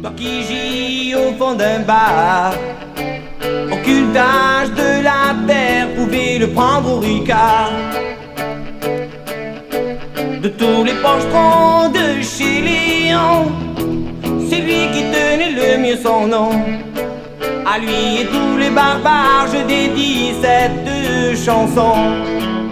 qui gît au fond d'un bar. Occultage de la terre, pouvez le prendre au ricard. De tous les pochetrons de chez Léon, c'est lui qui tenait le mieux son nom. À lui et tous les barbares, je dédie cette chanson.